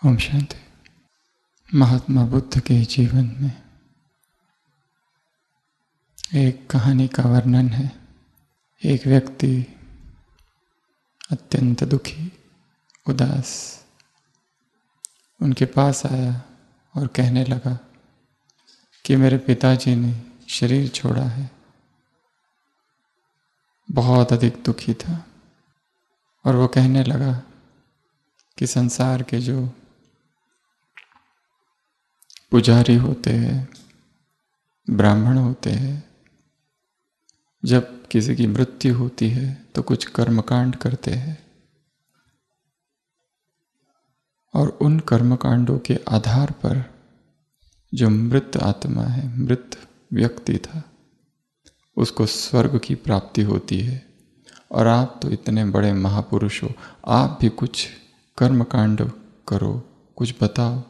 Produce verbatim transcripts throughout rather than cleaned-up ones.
ओम शांति। महात्मा बुद्ध के जीवन में एक कहानी का वर्णन है। एक व्यक्ति अत्यंत दुखी, उदास उनके पास आया और कहने लगा कि मेरे पिताजी ने शरीर छोड़ा है। बहुत अधिक दुखी था और वो कहने लगा कि संसार के जो पुजारी होते हैं, ब्राह्मण होते हैं, जब किसी की मृत्यु होती है तो कुछ कर्मकांड करते हैं और उन कर्मकांडों के आधार पर जो मृत आत्मा है, मृत व्यक्ति था, उसको स्वर्ग की प्राप्ति होती है। और आप तो इतने बड़े महापुरुष हो, आप भी कुछ कर्मकांड करो, कुछ बताओ।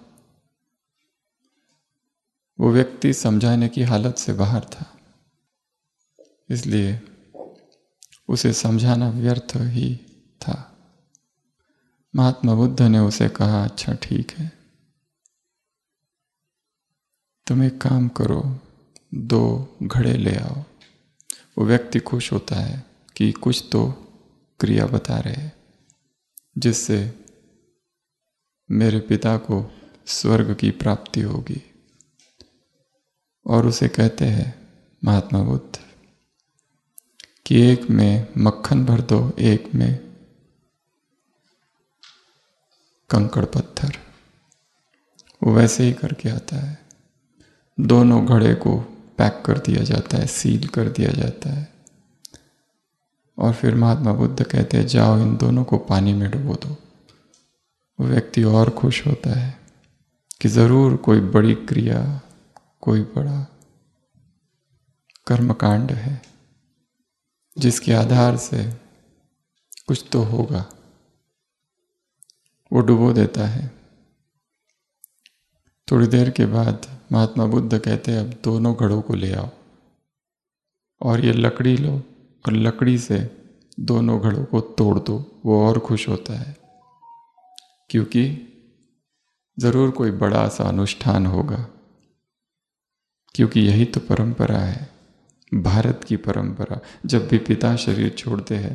वो व्यक्ति समझाने की हालत से बाहर था, इसलिए उसे समझाना व्यर्थ ही था। महात्मा बुद्ध ने उसे कहा, अच्छा ठीक है, तुम एक काम करो, दो घड़े ले आओ। वो व्यक्ति खुश होता है कि कुछ तो क्रिया बता रहे हैं जिससे मेरे पिता को स्वर्ग की प्राप्ति होगी। और उसे कहते हैं महात्मा बुद्ध कि एक में मक्खन भर दो, एक में कंकड़ पत्थर। वो वैसे ही करके आता है। दोनों घड़े को पैक कर दिया जाता है, सील कर दिया जाता है। और फिर महात्मा बुद्ध कहते हैं, जाओ इन दोनों को पानी में डुबो दो। वो व्यक्ति और खुश होता है कि जरूर कोई बड़ी क्रिया, कोई बड़ा कर्मकांड है जिसके आधार से कुछ तो होगा। वो डुबो देता है। थोड़ी देर के बाद महात्मा बुद्ध कहते हैं, अब दोनों घड़ों को ले आओ और ये लकड़ी लो और लकड़ी से दोनों घड़ों को तोड़ दो। वो और खुश होता है क्योंकि जरूर कोई बड़ा सा अनुष्ठान होगा, क्योंकि यही तो परंपरा है, भारत की परंपरा। जब भी पिता शरीर छोड़ते हैं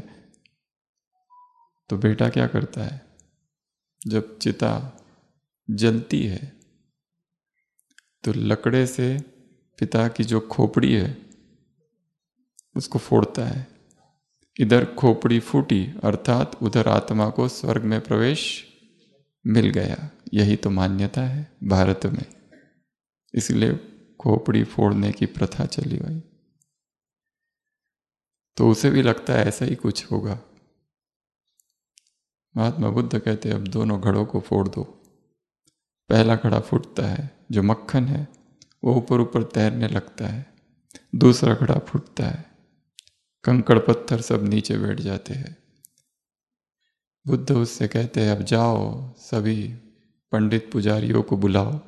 तो बेटा क्या करता है? जब चिता जलती है तो लकड़े से पिता की जो खोपड़ी है उसको फोड़ता है। इधर खोपड़ी फूटी अर्थात उधर आत्मा को स्वर्ग में प्रवेश मिल गया। यही तो मान्यता है भारत में, इसलिए खोपड़ी फोड़ने की प्रथा चली गई। तो उसे भी लगता है ऐसा ही कुछ होगा। महात्मा बुद्ध कहते हैं, अब दोनों घड़ों को फोड़ दो। पहला घड़ा फूटता है, जो मक्खन है वो ऊपर ऊपर तैरने लगता है। दूसरा घड़ा फूटता है, कंकड़ पत्थर सब नीचे बैठ जाते हैं। बुद्ध उससे कहते हैं, अब जाओ सभी पंडित पुजारियों को बुलाओ।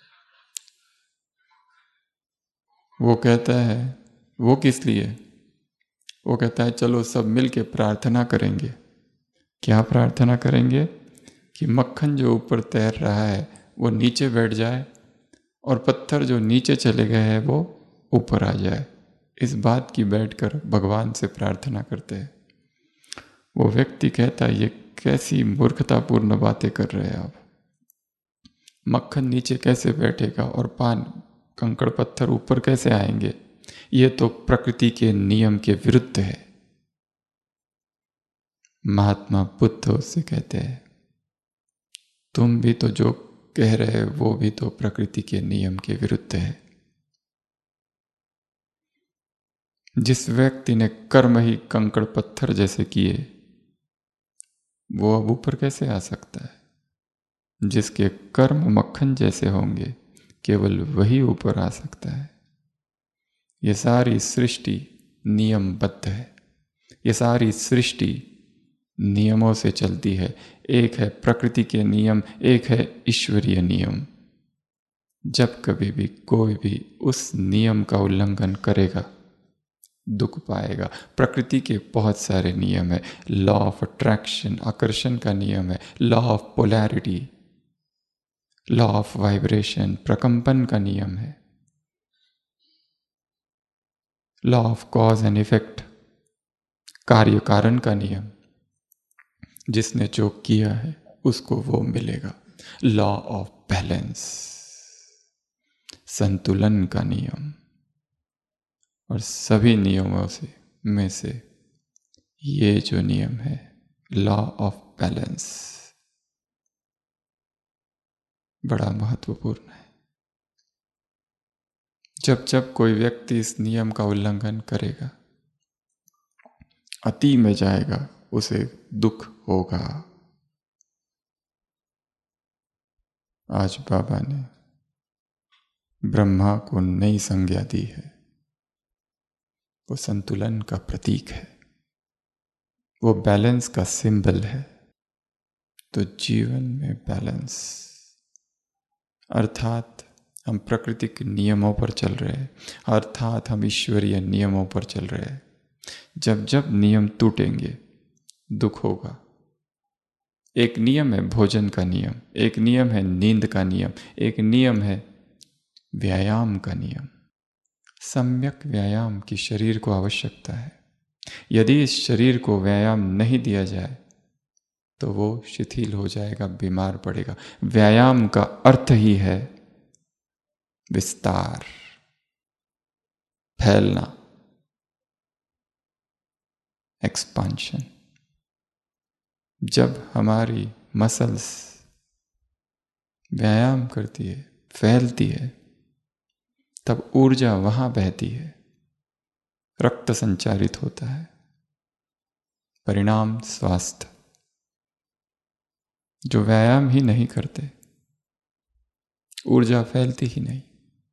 वो कहता है, वो किस लिए? वो कहता है, चलो सब मिल के प्रार्थना करेंगे। क्या प्रार्थना करेंगे? कि मक्खन जो ऊपर तैर रहा है वो नीचे बैठ जाए और पत्थर जो नीचे चले गए हैं वो ऊपर आ जाए। इस बात की बैठकर भगवान से प्रार्थना करते हैं। वो व्यक्ति कहता है, ये कैसी मूर्खतापूर्ण बातें कर रहे हैं आप। मक्खन नीचे कैसे बैठेगा और पान कंकड़ पत्थर ऊपर कैसे आएंगे? ये तो प्रकृति के नियम के विरुद्ध है। महात्मा बुद्ध उससे कहते हैं, तुम भी तो जो कह रहे हो वो भी तो प्रकृति के नियम के विरुद्ध है। जिस व्यक्ति ने कर्म ही कंकड़ पत्थर जैसे किए वो अब ऊपर कैसे आ सकता है? जिसके कर्म मक्खन जैसे होंगे केवल वही ऊपर आ सकता है। ये सारी सृष्टि नियमबद्ध है। ये सारी सृष्टि नियमों से चलती है। एक है प्रकृति के नियम, एक है ईश्वरीय नियम। जब कभी भी कोई भी उस नियम का उल्लंघन करेगा दुख पाएगा। प्रकृति के बहुत सारे नियम है। लॉ ऑफ अट्रैक्शन, आकर्षण का नियम है। Law of polarity, law of vibration, प्रकंपन का नियम है। Law of cause and effect, कार्य कारण का नियम। जिसने जो किया है उसको वो मिलेगा। लॉ ऑफ बैलेंस, संतुलन का नियम। और सभी नियमों से में से ये जो नियम है लॉ ऑफ बैलेंस बड़ा महत्वपूर्ण है। जब जब कोई व्यक्ति इस नियम का उल्लंघन करेगा, अति में जाएगा, उसे दुख होगा। आज बाबा ने ब्रह्मा को नई संज्ञा दी है। वो संतुलन का प्रतीक है, वो बैलेंस का सिंबल है। तो जीवन में बैलेंस अर्थात हम प्रकृति के नियमों पर चल रहे हैं, अर्थात हम ईश्वरीय नियमों पर चल रहे हैं। जब जब नियम टूटेंगे दुख होगा। एक नियम है भोजन का नियम, एक नियम है नींद का नियम, एक नियम है व्यायाम का नियम। सम्यक व्यायाम की शरीर को आवश्यकता है। यदि इस शरीर को व्यायाम नहीं दिया जाए तो वो शिथिल हो जाएगा, बीमार पड़ेगा। व्यायाम का अर्थ ही है विस्तार, फैलना, एक्सपांशन। जब हमारी मसल्स व्यायाम करती है, फैलती है, तब ऊर्जा वहां बहती है, रक्त संचारित होता है, परिणाम स्वास्थ्य। जो व्यायाम ही नहीं करते, ऊर्जा फैलती ही नहीं,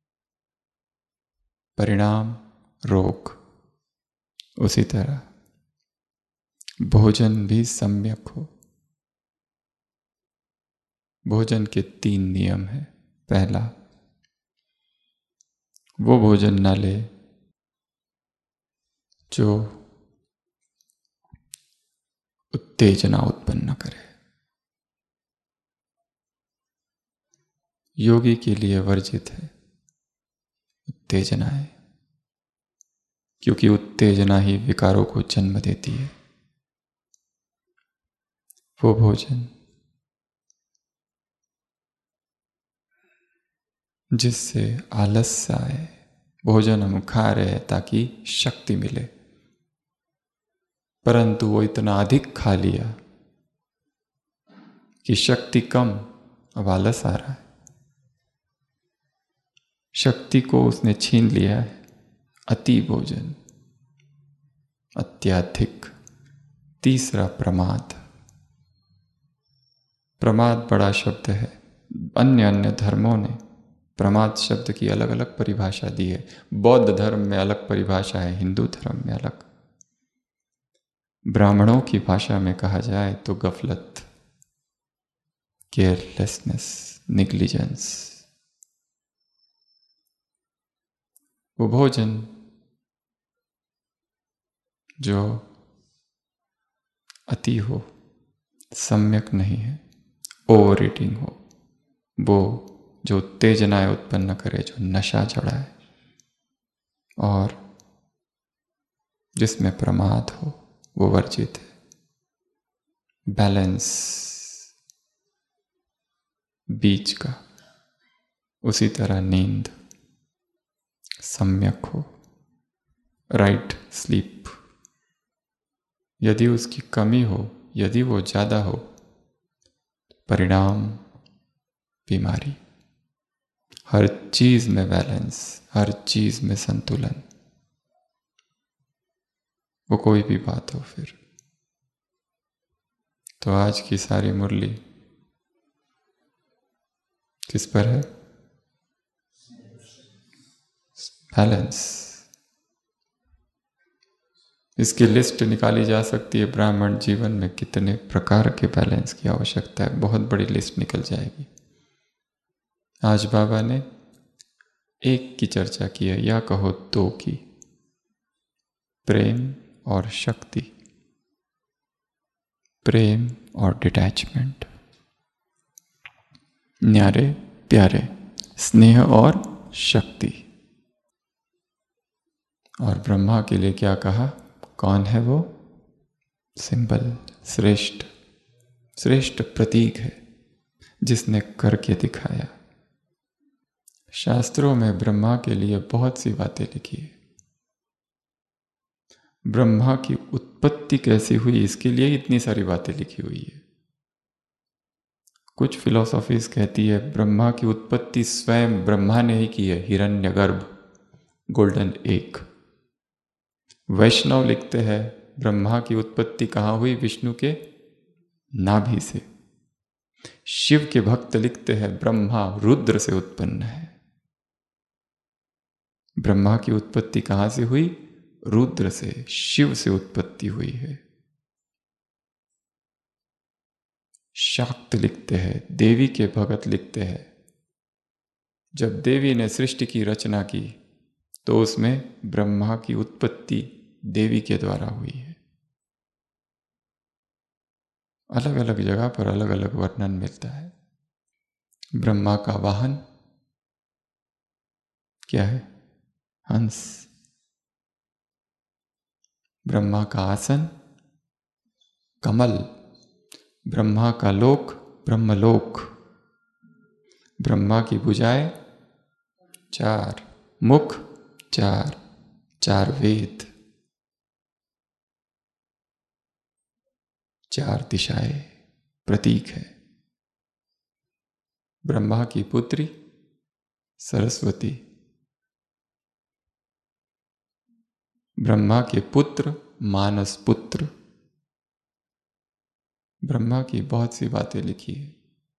परिणाम रोग। उसी तरह भोजन भी सम्यक हो। भोजन के तीन नियम हैं। पहला, वो भोजन न ले जो उत्तेजना उत्पन्न करे। योगी के लिए वर्जित है उत्तेजनाएं, क्योंकि उत्तेजना ही विकारों को जन्म देती है। वो भोजन जिससे आलस्य आए, भोजन हम खा रहे हैं ताकि शक्ति मिले, परंतु वो इतना अधिक खा लिया कि शक्ति कम, अब आलस आ रहा है। शक्ति को उसने छीन लिया है। अति भोजन, अत्याधिक। तीसरा, प्रमाद। प्रमाद बड़ा शब्द है। अन्य अन्य धर्मों ने प्रमाद शब्द की अलग अलग परिभाषा दी है। बौद्ध धर्म में अलग परिभाषा है, हिंदू धर्म में अलग। ब्राह्मणों की भाषा में कहा जाए तो गफलत, केयरलेसनेस, निग्लिजेंस। वो भोजन जो अति हो, सम्यक नहीं है, ओवर ईटिंग हो, वो जो उत्तेजनाएं उत्पन्न करे, जो नशा चढ़ाए, और जिसमें प्रमाद हो, वो वर्जित है। बैलेंस बीच का। उसी तरह नींद सम्यक हो, राइट स्लीप। यदि उसकी कमी हो, यदि वो ज़्यादा हो, परिणाम बीमारी। हर चीज़ में बैलेंस, हर चीज़ में संतुलन। वो कोई भी बात हो फिर। तो आज की सारी मुरली किस पर है? बैलेंस। इसकी लिस्ट निकाली जा सकती है। ब्राह्मण जीवन में कितने प्रकार के बैलेंस की आवश्यकता है, बहुत बड़ी लिस्ट निकल जाएगी। आज बाबा ने एक की चर्चा की है, या कहो दो की, प्रेम और शक्ति, प्रेम और डिटैचमेंट। न्यारे प्यारे, स्नेह और शक्ति। और ब्रह्मा के लिए क्या कहा? कौन है वो? सिंबल, श्रेष्ठ, श्रेष्ठ प्रतीक है जिसने करके दिखाया। शास्त्रों में ब्रह्मा के लिए बहुत सी बातें लिखी है। ब्रह्मा की उत्पत्ति कैसी हुई, इसके लिए इतनी सारी बातें लिखी हुई है। कुछ फिलॉसफीज कहती है ब्रह्मा की उत्पत्ति स्वयं ब्रह्मा ने ही की है, हिरण्यगर्भ, गोल्डन एग। वैष्णव लिखते हैं ब्रह्मा की उत्पत्ति कहाँ हुई? विष्णु के नाभि से। शिव के भक्त लिखते हैं ब्रह्मा रुद्र से उत्पन्न है। ब्रह्मा की उत्पत्ति कहाँ से हुई? रुद्र से, शिव से उत्पत्ति हुई है। शाक्त लिखते हैं, देवी के भगत लिखते हैं जब देवी ने सृष्टि की रचना की तो उसमें ब्रह्मा की उत्पत्ति देवी के द्वारा हुई है। अलग अलग जगह पर अलग अलग वर्णन मिलता है। ब्रह्मा का वाहन क्या है? हंस। ब्रह्मा का आसन कमल। ब्रह्मा का लोक ब्रह्मलोक। ब्रह्मा की भुजाएं चार, मुख चार, चार वेद, चार दिशाएं प्रतीक है। ब्रह्मा की पुत्री सरस्वती। ब्रह्मा के पुत्र मानस पुत्र। ब्रह्मा की बहुत सी बातें लिखी है।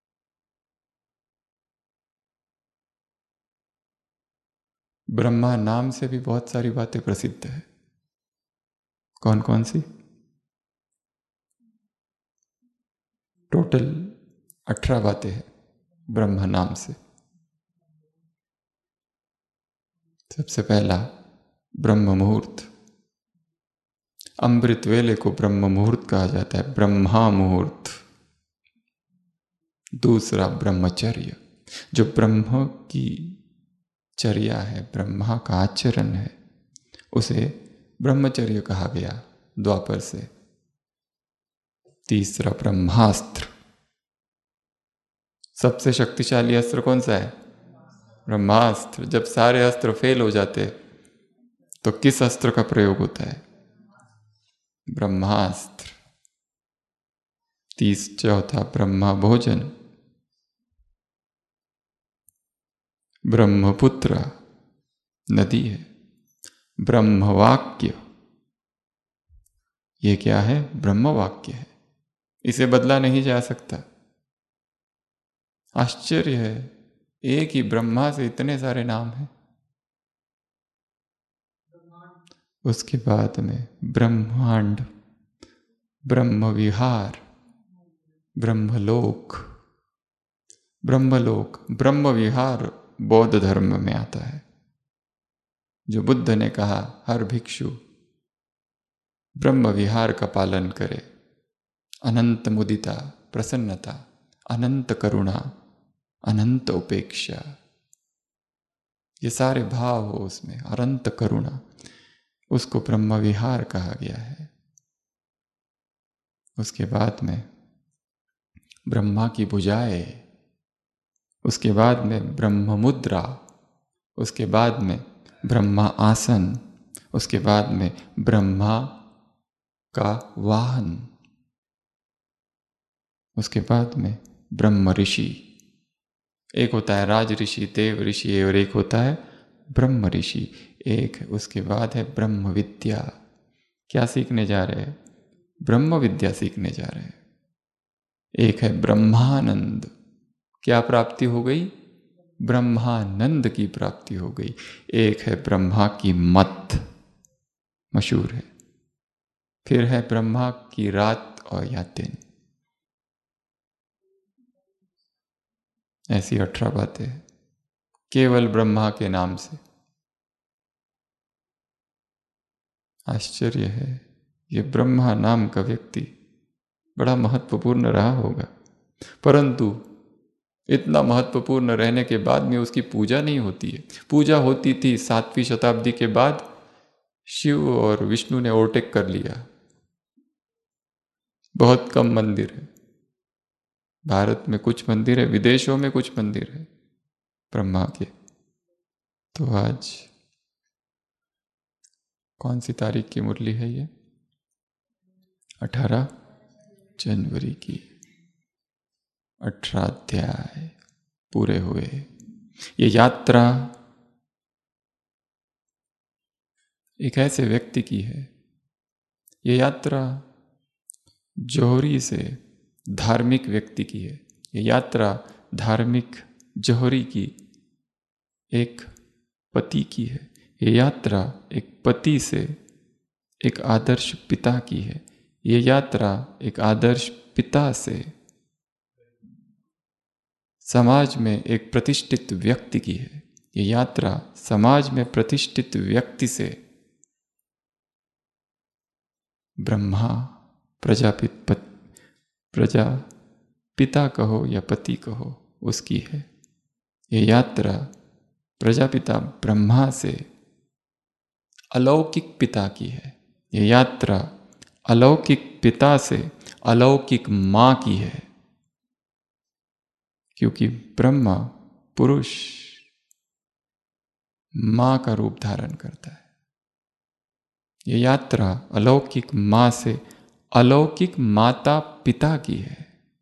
ब्रह्मा नाम से भी बहुत सारी बातें प्रसिद्ध है। कौन कौन सी? टोटल अठारह बातें हैं ब्रह्मा नाम से। सबसे पहला ब्रह्म मुहूर्त। अमृत वेले को ब्रह्म मुहूर्त कहा जाता है, ब्रह्मा मुहूर्त। दूसरा ब्रह्मचर्य, जो ब्रह्म की चर्या है, ब्रह्मा का आचरण है, उसे ब्रह्मचर्य कहा गया द्वापर से। तीसरा ब्रह्मास्त्र। सबसे शक्तिशाली अस्त्र कौन सा है? ब्रह्मास्त्र। जब सारे अस्त्र फेल हो जाते तो किस अस्त्र का प्रयोग होता है? ब्रह्मास्त्र। तीस चौथा ब्रह्मा भोजन। ब्रह्मपुत्र नदी है। ब्रह्मवाक्य, ये क्या है? ब्रह्मवाक्य है, इसे बदला नहीं जा सकता। आश्चर्य है, एक ही ब्रह्मा से इतने सारे नाम हैं। उसके बाद में ब्रह्मांड, ब्रह्मविहार, ब्रह्मलोक। ब्रह्मलोक, ब्रह्मविहार बौद्ध धर्म में आता है। जो बुद्ध ने कहा हर भिक्षु ब्रह्म विहार का पालन करे, अनंत मुदिता, प्रसन्नता, अनंत करुणा, अनंत उपेक्षा, ये सारे भाव हो उसमें, अनंत करुणा, उसको ब्रह्म विहार कहा गया है। उसके बाद में ब्रह्मा की भुजाएं, उसके बाद में ब्रह्म मुद्रा, उसके बाद में ब्रह्मा आसन, उसके बाद में ब्रह्मा का वाहन, उसके बाद में ब्रह्म ऋषि। एक होता है राज ऋषि, देव ऋषि, और एक होता है ब्रह्म ऋषि। एक उसके बाद है ब्रह्म विद्या। क्या सीखने जा रहे हैं? ब्रह्म विद्या सीखने जा रहे हैं। एक है ब्रह्मानंद। क्या प्राप्ति हो गई? ब्रह्मानंद की प्राप्ति हो गई। एक है ब्रह्मा की मत, मशहूर है। फिर है ब्रह्मा की रात और या दिन। ऐसी अठारह बातें हैं केवल ब्रह्मा के नाम से। आश्चर्य है, ये ब्रह्मा नाम का व्यक्ति बड़ा महत्वपूर्ण रहा होगा, परंतु इतना महत्वपूर्ण रहने के बाद में उसकी पूजा नहीं होती है। पूजा होती थी सातवीं शताब्दी के बाद, शिव और विष्णु ने ओवरटेक कर लिया। बहुत कम मंदिर है, भारत में कुछ मंदिर है, विदेशों में कुछ मंदिर है ब्रह्मा के। तो आज कौन सी तारीख की मुरली है ये? अठारह जनवरी की। अठारह अध्याय पूरे हुए। ये यात्रा एक ऐसे व्यक्ति की है, ये यात्रा जौहरी से धार्मिक व्यक्ति की है। ये यात्रा धार्मिक जौहरी की एक पति की है। ये यात्रा एक पति से एक आदर्श पिता की है। ये यात्रा एक आदर्श पिता से समाज में एक प्रतिष्ठित व्यक्ति की है। ये यात्रा समाज में प्रतिष्ठित व्यक्ति से ब्रह्मा प्रजापित प्रजा पिता कहो या पति कहो उसकी है। ये यात्रा प्रजापिता ब्रह्मा से अलौकिक पिता की है। ये यात्रा अलौकिक पिता से अलौकिक माँ की है, क्योंकि ब्रह्मा पुरुष माँ का रूप धारण करता है। ये यात्रा अलौकिक माँ से अलौकिक माता पिता की है।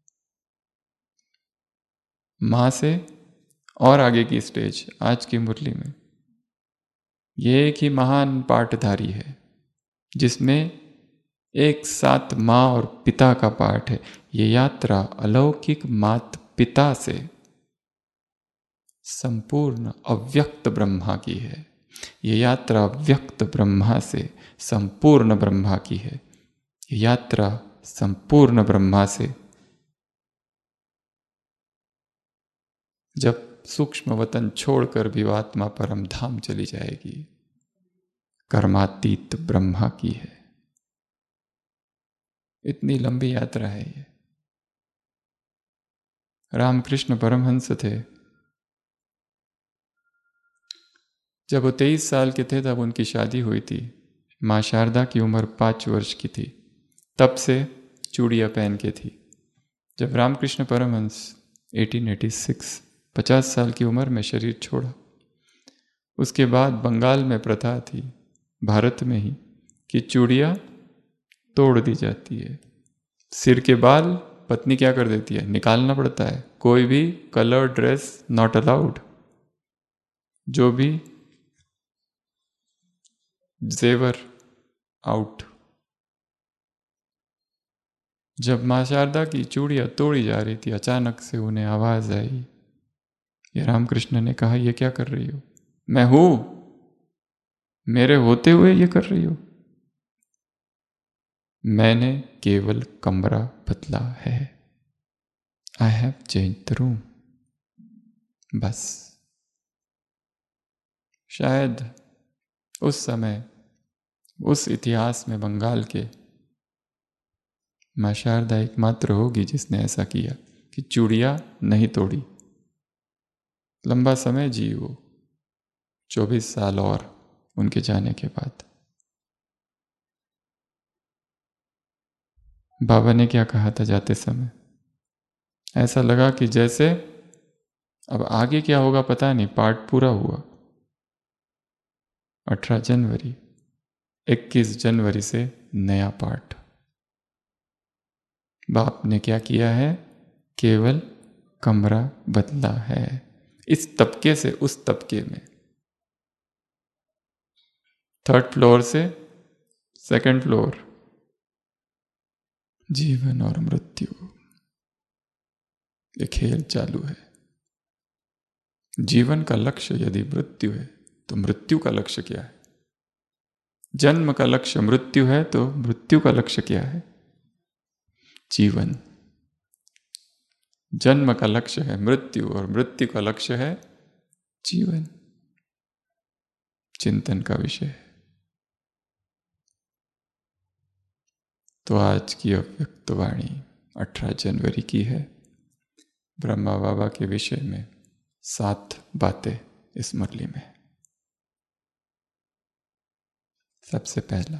माँ से और आगे की स्टेज आज की मुरली में, ये एक ही महान पाठधारी है जिसमें एक साथ माँ और पिता का पाठ है। ये यात्रा अलौकिक मात पिता से संपूर्ण अव्यक्त ब्रह्मा की है। ये यात्रा व्यक्त ब्रह्मा से संपूर्ण ब्रह्मा की है। ये यात्रा संपूर्ण ब्रह्मा से जब सूक्ष्म वतन छोड़कर भी आत्मा परम धाम चली जाएगी, कर्मातीत ब्रह्मा की है। इतनी लंबी यात्रा है ये। रामकृष्ण परमहंस थे, जब वो तेईस साल के थे तब उनकी शादी हुई थी। माँ शारदा की उम्र पाँच वर्ष की थी, तब से चूड़ियाँ पहन के थी। जब रामकृष्ण परमहंस अठारह सौ छियासी पचास साल की उम्र में शरीर छोड़ा, उसके बाद बंगाल में प्रथा थी, भारत में ही, कि चूड़ियाँ तोड़ दी जाती है। सिर के बाल पत्नी क्या कर देती है, निकालना पड़ता है। कोई भी कलर ड्रेस नॉट अलाउड। जो भी जेवर आउट। जब माँ शारदा की चूड़ियाँ तोड़ी जा रही थी, अचानक से उन्हें आवाज आई। ये रामकृष्ण ने कहा, ये क्या कर रही हो? मैं हूं, मेरे होते हुए ये कर रही हो? मैंने केवल कमरा बदला है। I have change the room. बस। शायद उस समय उस इतिहास में बंगाल के माँ शारदा एकमात्र होगी जिसने ऐसा किया कि चूड़ियाँ नहीं तोड़ी। लंबा समय जी वो, चौबीस साल और उनके जाने के बाद। बाबा ने क्या कहा था जाते समय? ऐसा लगा कि जैसे अब आगे क्या होगा पता नहीं, पार्ट पूरा हुआ। अठारह जनवरी, इक्कीस जनवरी से नया पार्ट। बाप ने क्या किया है? केवल कमरा बदला है। इस तबके से उस तबके में, थर्ड फ्लोर से सेकंड फ्लोर। जीवन और मृत्यु, ये खेल चालू है। जीवन का लक्ष्य यदि मृत्यु है तो मृत्यु का लक्ष्य क्या है? जन्म का लक्ष्य मृत्यु है तो मृत्यु का लक्ष्य क्या है? जीवन। जन्म का लक्ष्य है मृत्यु और मृत्यु का लक्ष्य है जीवन। चिंतन का विषय है। तो आज की अव्यक्त वाणी अठारह जनवरी की है। ब्रह्मा बाबा के विषय में सात बातें इस मुरली में। सबसे पहला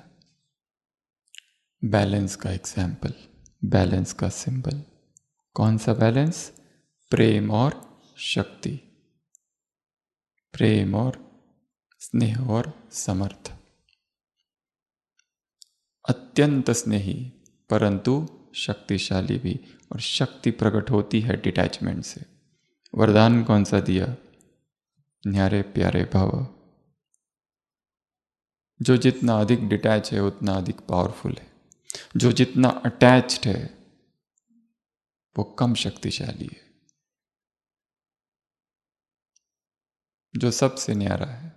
बैलेंस का एग्जाम्पल, बैलेंस का सिंबल। कौन सा बैलेंस? प्रेम और शक्ति, प्रेम और स्नेह और समर्थ। अत्यंत स्नेही परंतु शक्तिशाली भी, और शक्ति प्रकट होती है डिटैचमेंट से। वरदान कौन सा दिया? न्यारे प्यारे भव। जो जितना अधिक डिटैच है उतना अधिक पावरफुल है, जो जितना अटैच्ड है वो कम शक्तिशाली है। जो सबसे न्यारा है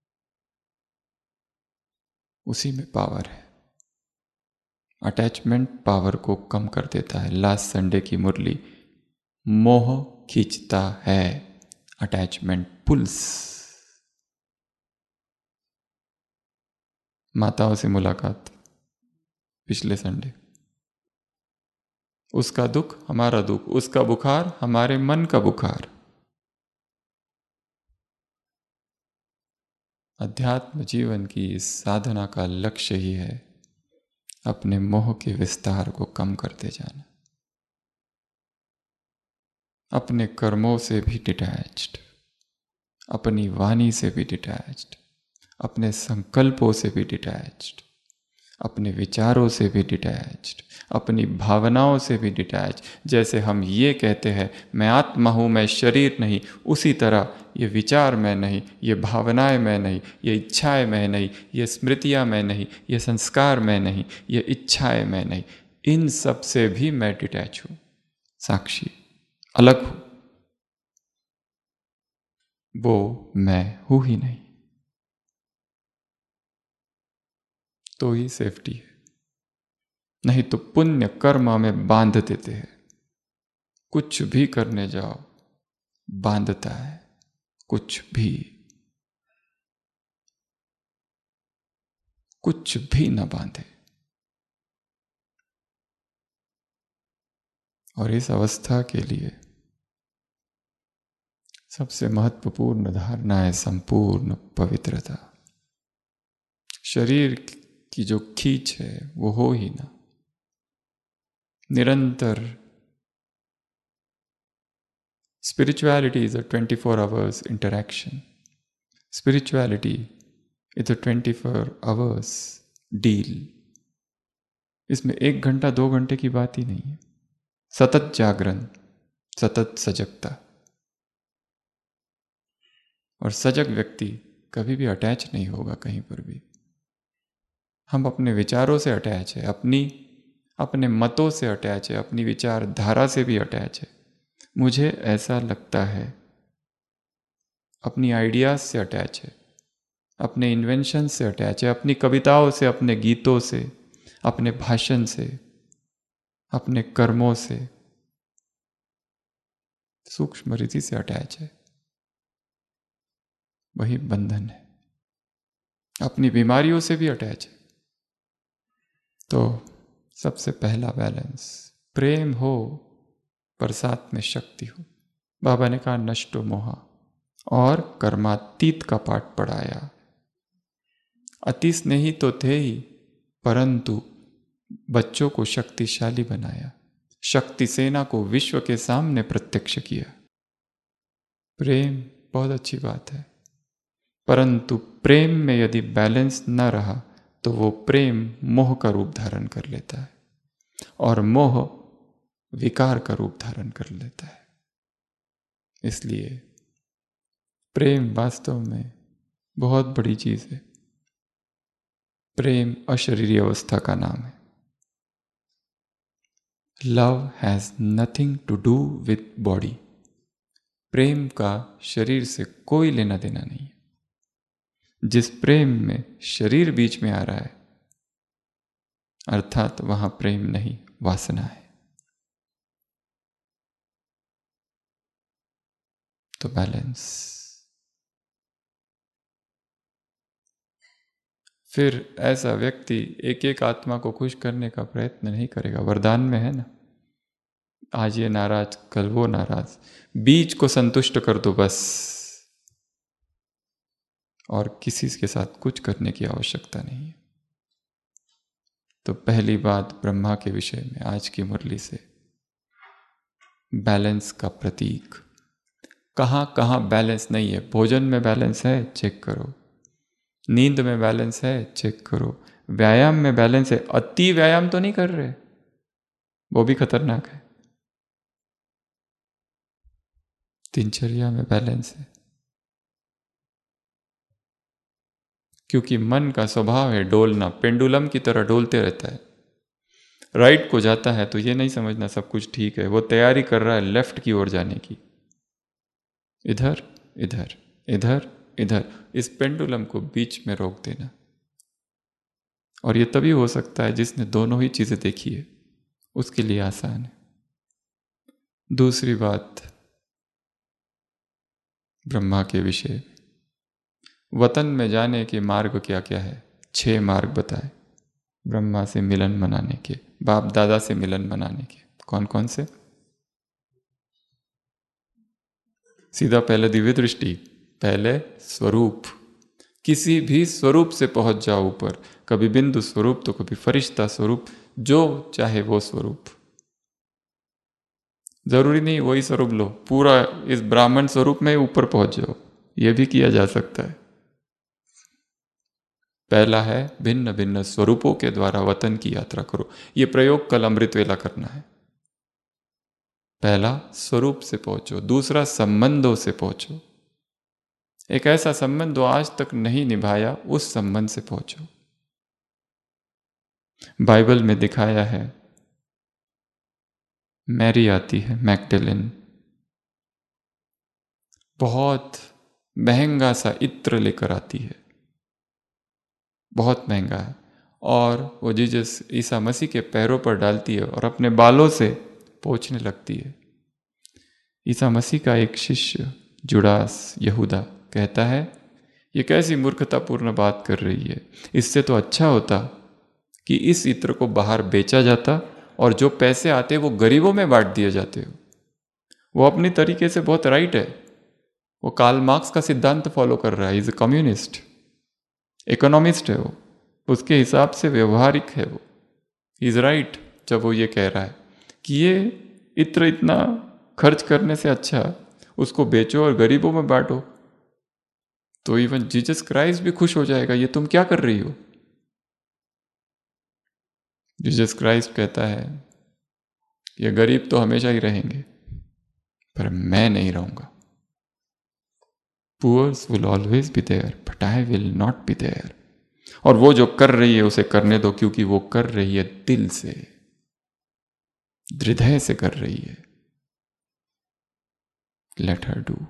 उसी में पावर है। अटैचमेंट पावर को कम कर देता है। लास्ट संडे की मुरली, मोह खींचता है, अटैचमेंट पुल्स। माताओं से मुलाकात पिछले संडे, उसका दुख हमारा दुख, उसका बुखार हमारे मन का बुखार। अध्यात्म जीवन की इस साधना का लक्ष्य ही है अपने मोह के विस्तार को कम करते जाना, अपने कर्मों से भी डिटैच्ड, अपनी वाणी से भी डिटैच्ड, अपने संकल्पों से भी डिटैच्ड, अपने विचारों से भी डिटैच्ड, अपनी भावनाओं से भी डिटैच। जैसे हम ये कहते हैं मैं आत्मा हूँ, मैं शरीर नहीं, उसी तरह ये विचार मैं नहीं, ये भावनाएं मैं नहीं, ये इच्छाएं मैं नहीं, ये स्मृतियाँ मैं नहीं, ये संस्कार मैं नहीं, ये इच्छाएं मैं नहीं, इन सब से भी मैं डिटैच हूँ, साक्षी, अलग हूँ। वो मैं हूँ ही नहीं, तो ही सेफ्टी है। नहीं तो पुण्य कर्म हमें बांध देते हैं। कुछ भी करने जाओ बांधता है, कुछ भी, कुछ भी न बांधे। और इस अवस्था के लिए सबसे महत्वपूर्ण धारणा है संपूर्ण पवित्रता। शरीर की जो खींच है वो हो ही ना। निरंतर spirituality is a twenty four hours interaction. Spirituality is a twenty four hours deal. इसमें एक घंटा दो घंटे की बात ही नहीं है। सतत जागरण, सतत सजगता। और सजग व्यक्ति कभी भी अटैच नहीं होगा कहीं पर भी। हम अपने विचारों से अटैच है, अपनी अपने मतों से अटैच है, अपनी विचारधारा से भी अटैच है। मुझे ऐसा लगता है, अपनी आइडियाज से अटैच है, अपने इन्वेंशन से अटैच है, अपनी कविताओं से, अपने गीतों से, अपने भाषण से, अपने कर्मों से, सूक्ष्म रीति से अटैच है। वही बंधन है। अपनी बीमारियों से भी अटैच है। तो सबसे पहला बैलेंस, प्रेम हो पर साथ में शक्ति हो। बाबा ने कहा नष्टो मोहा, और कर्मातीत का पाठ पढ़ाया। अति स्नेही तो थे ही, परंतु बच्चों को शक्तिशाली बनाया, शक्ति सेना को विश्व के सामने प्रत्यक्ष किया। प्रेम बहुत अच्छी बात है, परंतु प्रेम में यदि बैलेंस न रहा तो वो प्रेम मोह का रूप धारण कर लेता है, और मोह विकार का रूप धारण कर लेता है। इसलिए प्रेम वास्तव में बहुत बड़ी चीज है। प्रेम अशरीरी अवस्था का नाम है। Love has nothing to do with body. प्रेम का शरीर से कोई लेना देना नहीं है। जिस प्रेम में शरीर बीच में आ रहा है, अर्थात वहां प्रेम नहीं, वासना है। तो बैलेंस। फिर ऐसा व्यक्ति एक एक आत्मा को खुश करने का प्रयत्न नहीं करेगा। वरदान में है ना, आज ये नाराज, कल वो नाराज, बीज को संतुष्ट कर दो बस, और किसी के साथ कुछ करने की आवश्यकता नहीं है। तो पहली बात ब्रह्मा के विषय में आज की मुरली से, बैलेंस का प्रतीक। कहाँ कहाँ बैलेंस नहीं है? भोजन में बैलेंस है, चेक करो। नींद में बैलेंस है, चेक करो। व्यायाम में बैलेंस है, अति व्यायाम तो नहीं कर रहे, वो भी खतरनाक है। दिनचर्या में बैलेंस है, क्योंकि मन का स्वभाव है डोलना, पेंडुलम की तरह डोलते रहता है। राइट को जाता है तो ये नहीं समझना सब कुछ ठीक है, वो तैयारी कर रहा है लेफ्ट की ओर जाने की। इधर इधर इधर इधर, इस पेंडुलम को बीच में रोक देना। और ये तभी हो सकता है जिसने दोनों ही चीजें देखी है, उसके लिए आसान है। दूसरी बात ब्रह्मा के विषय, वतन में जाने के मार्ग क्या क्या है? छह मार्ग बताए ब्रह्मा से मिलन मनाने के, बाप दादा से मिलन मनाने के। कौन कौन से? सीधा पहले दिव्य दृष्टि, पहले स्वरूप। किसी भी स्वरूप से पहुंच जाओ ऊपर, कभी बिंदु स्वरूप तो कभी फरिश्ता स्वरूप, जो चाहे वो स्वरूप। जरूरी नहीं वही स्वरूप लो, पूरा इस ब्राह्मण स्वरूप में ऊपर पहुंच जाओ, यह भी किया जा सकता है। पहला है भिन्न भिन्न स्वरूपों के द्वारा वतन की यात्रा करो। यह प्रयोग कल अमृत वेला करना है। पहला स्वरूप से पहुंचो, दूसरा संबंधों से पहुंचो। एक ऐसा संबंध जो आज तक नहीं निभाया, उस संबंध से पहुंचो। बाइबल में दिखाया है, मैरी आती है मैग्डलेन, बहुत महंगा सा इत्र लेकर आती है, बहुत महंगा है, और वो जीसस ईसा मसीह के पैरों पर डालती है और अपने बालों से पोंछने लगती है। ईसा मसीह का एक शिष्य जुडास यहूदा कहता है, ये कैसी मूर्खतापूर्ण बात कर रही है, इससे तो अच्छा होता कि इस इत्र को बाहर बेचा जाता और जो पैसे आते वो गरीबों में बांट दिए जाते हो। वो अपनी तरीके से बहुत राइट है, वो कार्ल मार्क्स का सिद्धांत फॉलो कर रहा है, इज ए कम्युनिस्ट, इकोनॉमिस्ट है वो, उसके हिसाब से व्यवहारिक है वो, इज राइट जब वो ये कह रहा है कि ये इत्र इतना खर्च करने से अच्छा उसको बेचो और गरीबों में बांटो, तो इवन जीसस क्राइस्ट भी खुश हो जाएगा, ये तुम क्या कर रही हो। जीसस क्राइस्ट कहता है, ये गरीब तो हमेशा ही रहेंगे पर मैं नहीं रहूंगा। Poors will always be there but I will not be there. और वो जो कर रही है उसे करने दो, क्योंकि वो कर रही है दिल से, हृदय से कर रही है। Let her do.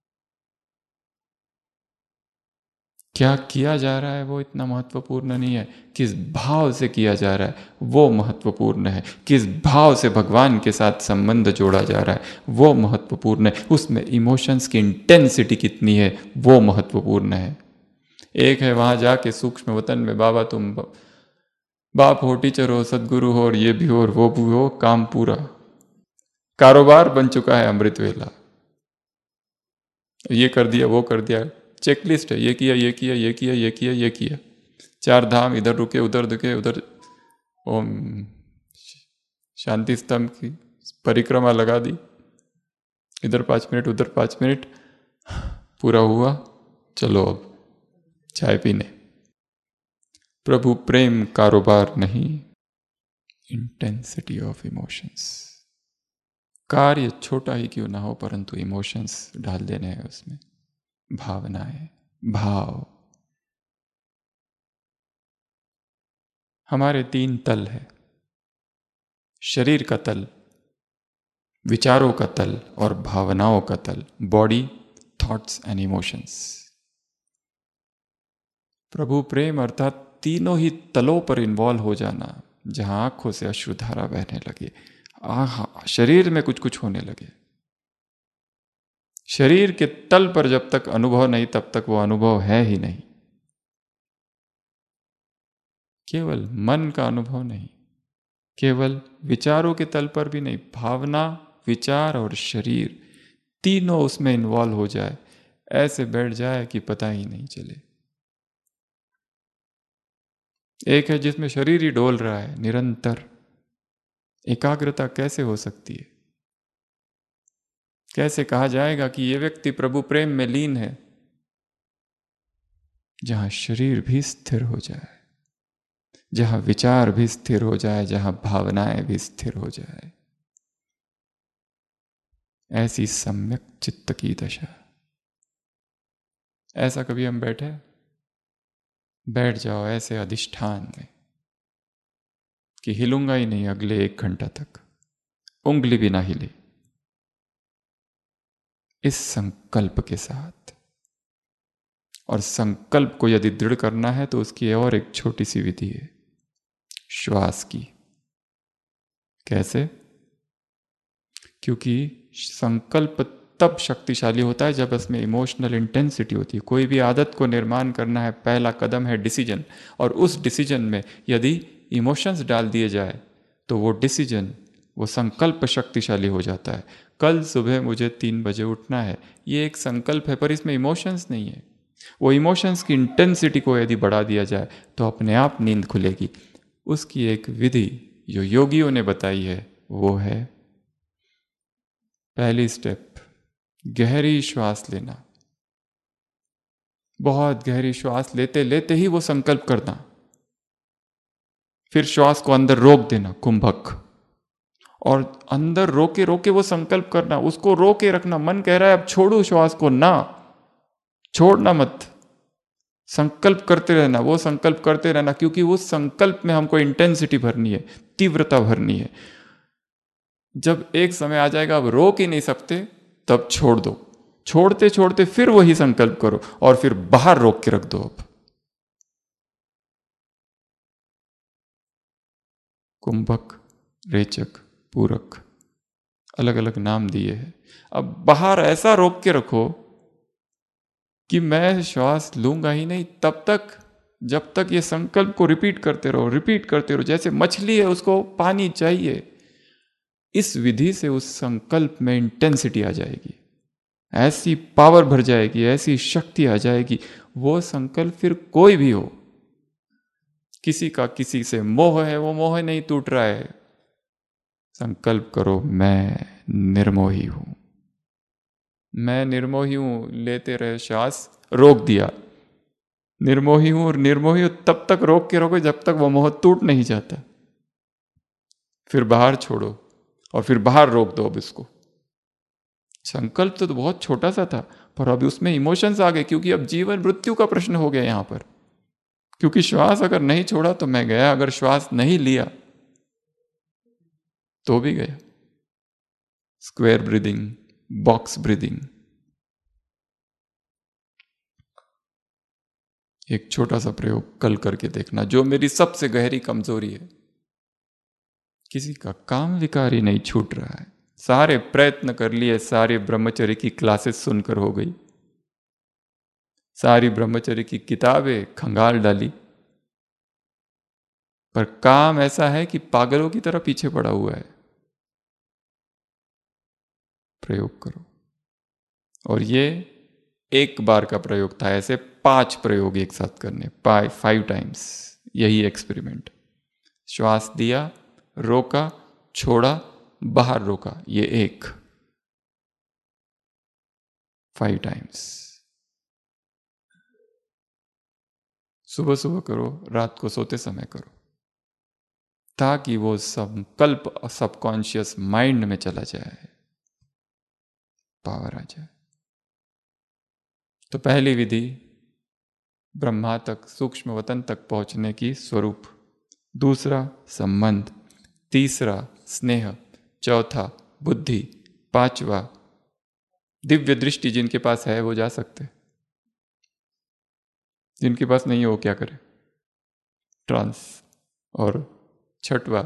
क्या किया जा रहा है वो इतना महत्वपूर्ण नहीं है, किस भाव से किया जा रहा है वो महत्वपूर्ण है। किस भाव से भगवान के साथ संबंध जोड़ा जा रहा है वो महत्वपूर्ण है। उसमें इमोशंस की इंटेंसिटी कितनी है वो महत्वपूर्ण है। एक है वहां जाके सूक्ष्म वतन में, बाबा तुम बाप हो, टीचर हो, सदगुरु हो, और ये भी हो और वो भी हो, काम पूरा, कारोबार बन चुका है अमृत वेला। ये कर दिया वो कर दिया, चेकलिस्ट है, ये किया ये किया ये किया ये किया ये किया, चार धाम, इधर रुके उधर रुके उधर, ओम शांति स्तंभ की परिक्रमा लगा दी, इधर पाँच मिनट उधर पाँच मिनट, पूरा हुआ, चलो अब चाय पीने। प्रभु प्रेम कारोबार नहीं, इंटेंसिटी ऑफ इमोशंस। कार्य छोटा ही क्यों ना हो परंतु इमोशंस डाल देने हैं उसमें, भावनाएं, भाव। हमारे तीन तल है, शरीर का तल, विचारों का तल और भावनाओं का तल, बॉडी, थॉट्स एंड इमोशंस। प्रभु प्रेम अर्थात तीनों ही तलों पर इन्वॉल्व हो जाना, जहां आंखों से अश्रुधारा बहने लगे, आहा शरीर में कुछ कुछ होने लगे। शरीर के तल पर जब तक अनुभव नहीं तब तक वो अनुभव है ही नहीं, केवल मन का अनुभव नहीं, केवल विचारों के तल पर भी नहीं, भावना, विचार और शरीर तीनों उसमें इन्वॉल्व हो जाए, ऐसे बैठ जाए कि पता ही नहीं चले। एक है जिसमें शरीर ही डोल रहा है निरंतर, एकाग्रता कैसे हो सकती है? कैसे कहा जाएगा कि यह व्यक्ति प्रभु प्रेम में लीन है? जहां शरीर भी स्थिर हो जाए, जहां विचार भी स्थिर हो जाए, जहां भावनाएं भी स्थिर हो जाए, ऐसी सम्यक चित्त की दशा। ऐसा कभी हम बैठे? बैठ जाओ ऐसे अधिष्ठान में कि हिलूंगा ही नहीं अगले एक घंटा तक, उंगली भी ना हिले, इस संकल्प के साथ। और संकल्प को यदि दृढ़ करना है तो उसकी और एक छोटी सी विधि है, श्वास की। कैसे? क्योंकि संकल्प तब शक्तिशाली होता है जब इसमें इमोशनल इंटेंसिटी होती है। कोई भी आदत को निर्माण करना है, पहला कदम है डिसीजन, और उस डिसीजन में यदि इमोशंस डाल दिए जाए तो वो डिसीजन, वो संकल्प शक्तिशाली हो जाता है। कल सुबह मुझे तीन बजे उठना है, ये एक संकल्प है, पर इसमें इमोशंस नहीं है। वो इमोशंस की इंटेंसिटी को यदि बढ़ा दिया जाए तो अपने आप नींद खुलेगी। उसकी एक विधि जो योगियों ने बताई है वो है, पहली स्टेप, गहरी श्वास लेना। बहुत गहरी श्वास लेते लेते ही वो संकल्प करना, फिर श्वास को अंदर रोक देना, कुंभक, और अंदर रोके रोके वो संकल्प करना, उसको रोके रखना। मन कह रहा है अब छोड़ो श्वास को, ना, छोड़ना मत, संकल्प करते रहना, वो संकल्प करते रहना, क्योंकि उस संकल्प में हमको इंटेंसिटी भरनी है, तीव्रता भरनी है। जब एक समय आ जाएगा अब रोक ही नहीं सकते, तब छोड़ दो। छोड़ते छोड़ते फिर वही संकल्प करो और फिर बाहर रोक के रख दो। अब कुंभक, रेचक, पूरक, अलग अलग नाम दिए हैं। अब बाहर ऐसा रोक के रखो कि मैं श्वास लूंगा ही नहीं तब तक, जब तक ये संकल्प को रिपीट करते रहो, रिपीट करते रहो। जैसे मछली है, उसको पानी चाहिए। इस विधि से उस संकल्प में इंटेंसिटी आ जाएगी, ऐसी पावर भर जाएगी, ऐसी शक्ति आ जाएगी। वो संकल्प फिर कोई भी हो, किसी का किसी से मोह है, वो मोह नहीं टूट रहा है। संकल्प करो मैं निर्मोही हूं, मैं निर्मोही हूं, लेते रहे श्वास, रोक दिया, निर्मोही हूं और निर्मोही हूं, तब तक रोक के रखो जब तक वो मोह टूट नहीं जाता। फिर बाहर छोड़ो और फिर बाहर रोक दो। अब इसको, संकल्प तो, तो बहुत छोटा सा था, पर अभी उसमें इमोशंस आ गए, क्योंकि अब जीवन मृत्यु का प्रश्न हो गया यहां पर। क्योंकि श्वास अगर नहीं छोड़ा तो मैं गया, अगर श्वास नहीं लिया तो भी गया। Square breathing, box breathing. एक छोटा सा प्रयोग कल करके देखना, जो मेरी सबसे गहरी कमजोरी है। किसी का काम विकार ही नहीं छूट रहा है, सारे प्रयत्न कर लिए, सारे ब्रह्मचर्य की क्लासेस सुनकर हो गई, सारी ब्रह्मचर्य की किताबें खंगाल डाली, पर काम ऐसा है कि पागलों की तरह पीछे पड़ा हुआ है। प्रयोग करो। और ये एक बार का प्रयोग था, ऐसे पांच प्रयोग एक साथ करने, फाइव टाइम्स, यही एक्सपेरिमेंट। श्वास दिया, रोका, छोड़ा, बाहर रोका, ये एक, फाइव टाइम्स। सुबह सुबह करो, रात को सोते समय करो, ताकि वो संकल्प सबकॉन्शियस माइंड में चला जाए, पावर आ जाए। तो पहली विधि, ब्रह्मा तक, सूक्ष्म वतन तक पहुंचने की स्वरूप। दूसरा संबंध, तीसरा स्नेह, चौथा बुद्धि, पांचवा दिव्य दृष्टि। जिनके पास है वो जा सकते, जिनके पास नहीं हो क्या करे, ट्रांस। और छठवा,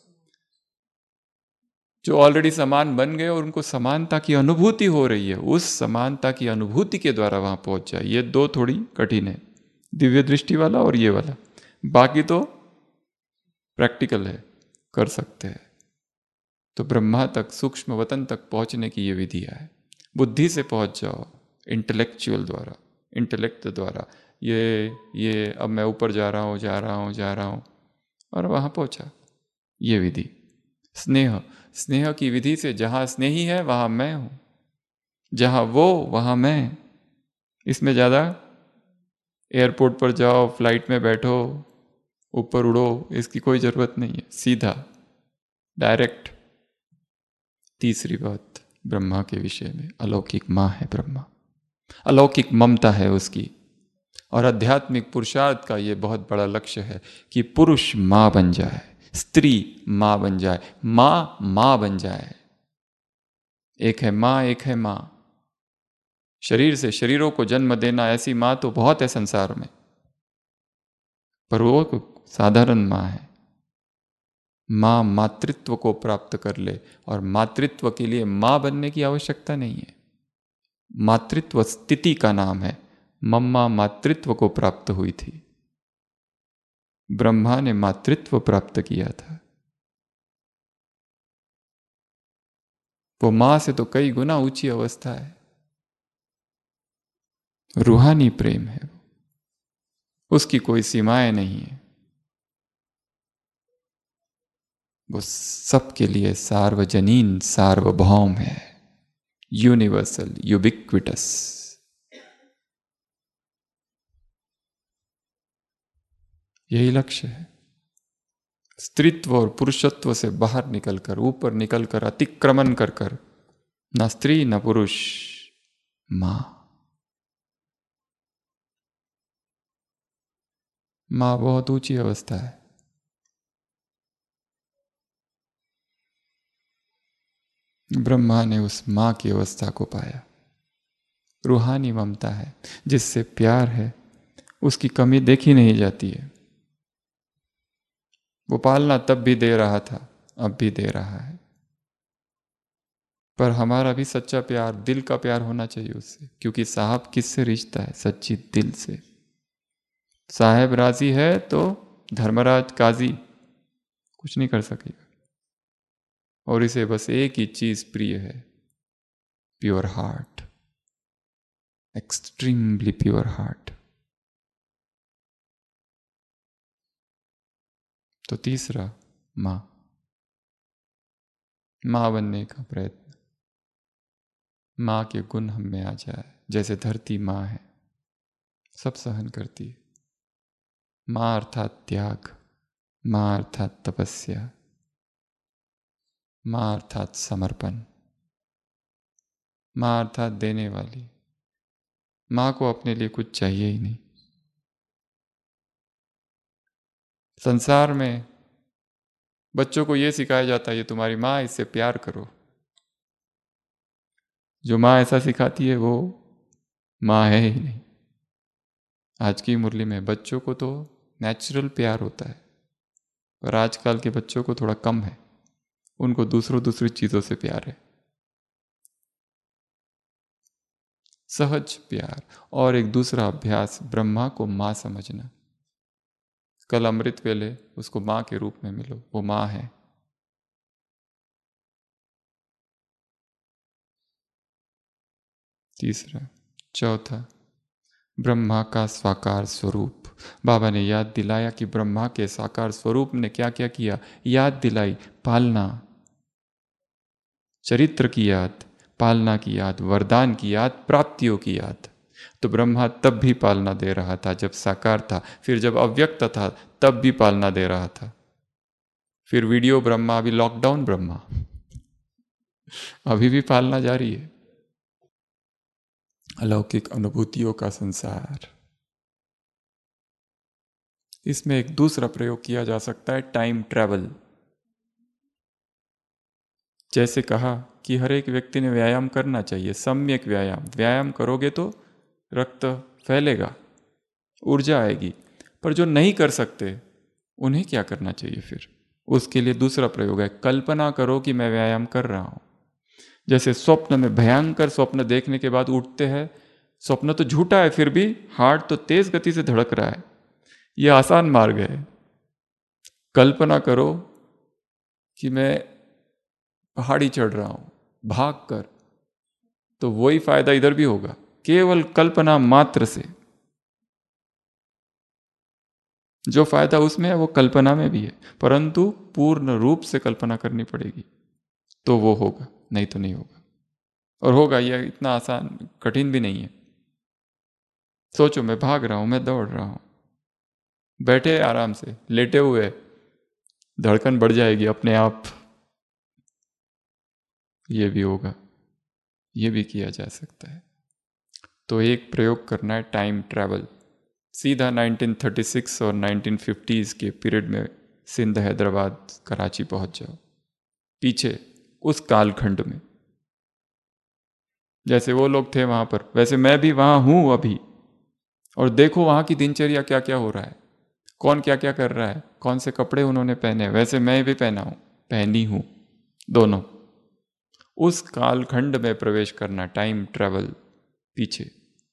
जो ऑलरेडी समान बन गए और उनको समानता की अनुभूति हो रही है, उस समानता की अनुभूति के द्वारा वहां पहुंच जाए। ये दो थोड़ी कठिन है, दिव्य दृष्टि वाला और ये वाला। बाकी तो प्रैक्टिकल है, कर सकते हैं। तो ब्रह्मा तक, सूक्ष्म वतन तक पहुंचने की ये विधियाँ है। बुद्धि से पहुंच जाओ, इंटेलेक्चुअल द्वारा, इंटेलेक्ट द्वारा, ये ये अब मैं ऊपर जा रहा हूँ जा रहा हूँ जा रहा हूँ और वहाँ पहुँचा, ये विधि। स्नेह, स्नेह की विधि से जहाँ स्नेही है वहाँ मैं हूँ, जहाँ वो वहाँ मैं। इसमें ज़्यादा एयरपोर्ट पर जाओ, फ्लाइट में बैठो, ऊपर उड़ो, इसकी कोई ज़रूरत नहीं है, सीधा डायरेक्ट। तीसरी बात ब्रह्मा के विषय में, अलौकिक माँ है ब्रह्मा, अलौकिक ममता है उसकी। और आध्यात्मिक पुरुषार्थ का ये बहुत बड़ा लक्ष्य है कि पुरुष माँ बन जाए, स्त्री माँ बन जाए, माँ माँ बन जाए। एक है माँ, एक है माँ। शरीर से शरीरों को जन्म देना, ऐसी माँ तो बहुत है संसार में, पर वो साधारण माँ है। माँ मातृत्व को प्राप्त कर ले, और मातृत्व के लिए माँ बनने की आवश्यकता नहीं है। मातृत्व स्थिति का नाम है। मम्मा मातृत्व को प्राप्त हुई थी, ब्रह्मा ने मातृत्व प्राप्त किया था। वो माँ से तो कई गुना ऊंची अवस्था है, रूहानी प्रेम है, उसकी कोई सीमाएं नहीं है। वो सबके लिए सार्वजनीन, सार्वभौम है, यूनिवर्सल, यूबिक्विटस। यही लक्ष्य है। स्त्रीत्व और पुरुषत्व से बाहर निकलकर, ऊपर निकलकर, अतिक्रमण कर कर, न स्त्री न पुरुष, मां। मां बहुत ऊंची अवस्था है। ब्रह्मा ने उस मां की अवस्था को पाया। रूहानी ममता है, जिससे प्यार है, उसकी कमी देखी नहीं जाती है। वो पालना तब भी दे रहा था, अब भी दे रहा है, पर हमारा भी सच्चा प्यार, दिल का प्यार होना चाहिए उससे, क्योंकि साहब किससे रिश्ता है? सच्ची दिल से। साहेब राजी है तो धर्मराज काजी कुछ नहीं कर सकेगा। और इसे बस एक ही चीज प्रिय है, pure heart, extremely pure heart. तो तीसरा, मां, मां बनने का प्रयत्न। मां के गुण हम में आ जाए, जैसे धरती मां है, सब सहन करती है। मां अर्थात त्याग, मां अर्थात तपस्या, मां अर्थात समर्पण, मां अर्थात देने वाली। मां को अपने लिए कुछ चाहिए ही नहीं। संसार में बच्चों को यह सिखाया जाता है, ये तुम्हारी मां, इससे प्यार करो। जो मां ऐसा सिखाती है वो मां है ही नहीं। आज की मुरली में बच्चों को तो नेचुरल प्यार होता है, पर आजकल के बच्चों को थोड़ा कम है, उनको दूसरों दूसरी चीजों से प्यार है। सहज प्यार। और एक दूसरा अभ्यास, ब्रह्मा को मां समझना। कल अमृत वेले उसको मां के रूप में मिलो, वो मां है। तीसरा। चौथा, ब्रह्मा का साकार स्वरूप। बाबा ने याद दिलाया कि ब्रह्मा के साकार स्वरूप ने क्या क्या किया, याद दिलाई। पालना, चरित्र की याद, पालना की याद, वरदान की याद, प्राप्तियों की याद। तो ब्रह्मा तब भी पालना दे रहा था जब साकार था, फिर जब अव्यक्त था तब भी पालना दे रहा था। फिर वीडियो ब्रह्मा, अभी लॉकडाउन ब्रह्मा, अभी भी पालना जारी है। अलौकिक अनुभूतियों का संसार। इसमें एक दूसरा प्रयोग किया जा सकता है, टाइम ट्रैवल। जैसे कहा कि हर एक व्यक्ति ने व्यायाम करना चाहिए, सम्यक व्यायाम। व्यायाम करोगे तो रक्त फैलेगा, ऊर्जा आएगी। पर जो नहीं कर सकते उन्हें क्या करना चाहिए? फिर उसके लिए दूसरा प्रयोग है, कल्पना करो कि मैं व्यायाम कर रहा हूं। जैसे स्वप्न में, भयंकर स्वप्न देखने के बाद उठते हैं, स्वप्न तो झूठा है, फिर भी हार्ट तो तेज गति से धड़क रहा है। यह आसान मार्ग है। कल्पना करो कि मैं पहाड़ी चढ़ रहा हूं भाग कर, तो वही फायदा इधर भी होगा, केवल कल्पना मात्र से। जो फायदा उसमें है वो कल्पना में भी है, परंतु पूर्ण रूप से कल्पना करनी पड़ेगी तो वो होगा, नहीं तो नहीं होगा। और होगा, यह इतना आसान कठिन भी नहीं है। सोचो, मैं भाग रहा हूं, मैं दौड़ रहा हूं, बैठे आराम से, लेटे हुए, धड़कन बढ़ जाएगी अपने आप। ये भी होगा, ये भी किया जा सकता है। तो एक प्रयोग करना है, टाइम ट्रैवल। सीधा नाइनटीन थर्टी सिक्स और नाइनटीन फिफ्टीज़ के पीरियड में सिंध, हैदराबाद, कराची पहुंच जाओ, पीछे उस कालखंड में। जैसे वो लोग थे वहां पर, वैसे मैं भी वहां हूं अभी। और देखो वहां की दिनचर्या क्या क्या हो रहा है, कौन क्या क्या कर रहा है, कौन से कपड़े उन्होंने पहने, वैसे मैं भी पहना हूं, पहनी हूं, दोनों। उस कालखंड में प्रवेश करना, टाइम ट्रैवल, पीछे,